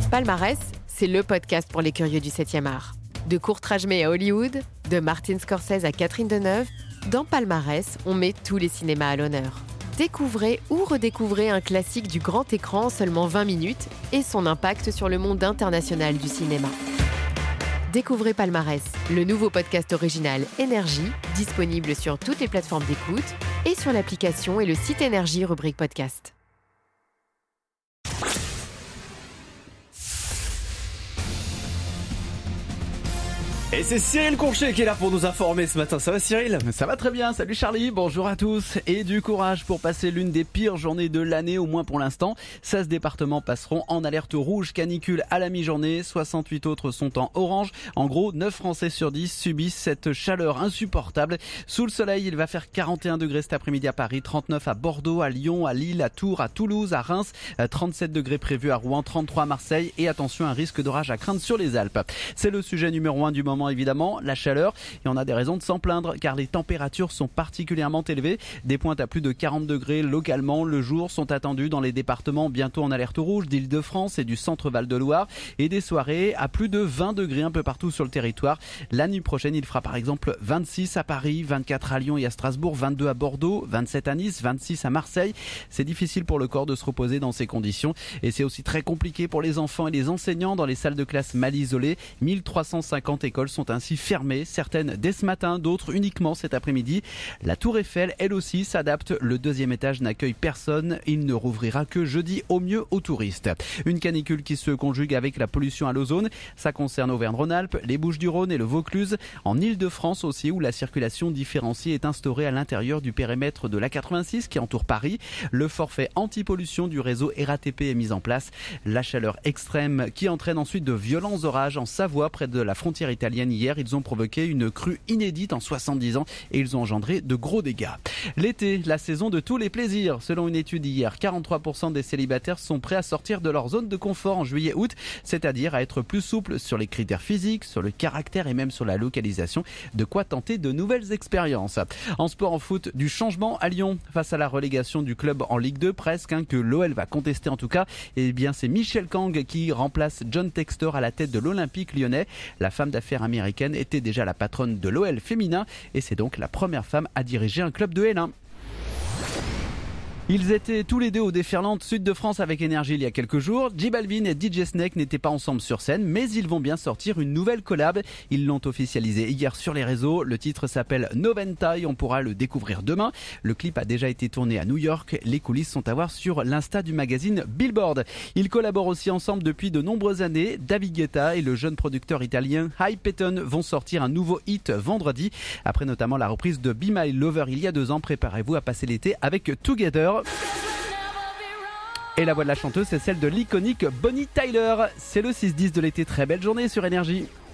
Palmarès, c'est le podcast pour les curieux du 7e art. De Kurt Rajmé à Hollywood, de Martin Scorsese à Catherine Deneuve, dans Palmarès, on met tous les cinémas à l'honneur. Découvrez ou redécouvrez un classique du grand écran en seulement 20 minutes et son impact sur le monde international du cinéma. Découvrez Palmarès, le nouveau podcast original Énergie, disponible sur toutes les plateformes d'écoute et sur l'application et le site Énergie rubrique podcast. Et c'est Cyril Conchet qui est là pour nous informer ce matin. Ça va Cyril ? Ça va très bien, salut Charlie, bonjour à tous. Et du courage pour passer l'une des pires journées de l'année, au moins pour l'instant. 16 départements passeront en alerte rouge canicule à la mi-journée, 68 autres sont en orange. En gros, 9 Français sur 10 subissent cette chaleur insupportable. Sous le soleil, il va faire 41 degrés cet après-midi à Paris, 39 à Bordeaux, à Lyon, à Lille, à Tours, à Toulouse, à Reims, 37 degrés prévus à Rouen, 33 à Marseille et attention, un risque d'orage à craindre sur les Alpes. C'est le sujet numéro 1 du moment. Évidemment, la chaleur, et on a des raisons de s'en plaindre car les températures sont particulièrement élevées. Des pointes à plus de 40 degrés localement le jour sont attendues dans les départements bientôt en alerte rouge d'Île-de-France et du centre Val-de-Loire et des soirées à plus de 20 degrés un peu partout sur le territoire. La nuit prochaine, il fera par exemple 26 à Paris, 24 à Lyon et à Strasbourg, 22 à Bordeaux, 27 à Nice, 26 à Marseille. C'est difficile pour le corps de se reposer dans ces conditions et c'est aussi très compliqué pour les enfants et les enseignants dans les salles de classe mal isolées. 1350 écoles sont ainsi fermées, certaines dès ce matin, d'autres uniquement cet après-midi. La Tour Eiffel, elle aussi, s'adapte. Le deuxième étage n'accueille personne. Il ne rouvrira que jeudi au mieux aux touristes. Une canicule qui se conjugue avec la pollution à l'ozone. Ça concerne Auvergne-Rhône-Alpes, les Bouches-du-Rhône et le Vaucluse. En Île-de-France aussi, où la circulation différenciée est instaurée à l'intérieur du périmètre de l'A86 qui entoure Paris. Le forfait anti-pollution du réseau RATP est mis en place. La chaleur extrême qui entraîne ensuite de violents orages en Savoie, près de la frontière italienne hier. Ils ont provoqué une crue inédite en 70 ans et ils ont engendré de gros dégâts. L'été, la saison de tous les plaisirs. Selon une étude hier, 43% des célibataires sont prêts à sortir de leur zone de confort en juillet-août, c'est-à-dire à être plus souples sur les critères physiques, sur le caractère et même sur la localisation. De quoi tenter de nouvelles expériences. En sport, en foot, du changement à Lyon face à la relégation du club en Ligue 2, presque, que l'OL va contester en tout cas. Eh bien, c'est Michel Kang qui remplace John Textor à la tête de l'Olympique lyonnais. La femme d'affaires américaine était déjà la patronne de l'OL féminin et c'est donc la première femme à diriger un club de L1. Ils étaient tous les deux au déferlant Sud de France avec Énergie il y a quelques jours. J Balvin et DJ Snake n'étaient pas ensemble sur scène, mais ils vont bien sortir une nouvelle collab. Ils l'ont officialisé hier sur les réseaux. Le titre s'appelle Noventai, on pourra le découvrir demain. Le clip a déjà été tourné à New York. Les coulisses sont à voir sur l'Insta du magazine Billboard. Ils collaborent aussi ensemble depuis de nombreuses années. David Guetta et le jeune producteur italien Hype Patton vont sortir un nouveau hit vendredi. Après notamment la reprise de Be My Lover il y a 2 ans, préparez-vous à passer l'été avec Together. Et la voix de la chanteuse, c'est celle de l'iconique Bonnie Tyler. C'est le 6-10 de l'été. Très belle journée sur Énergie.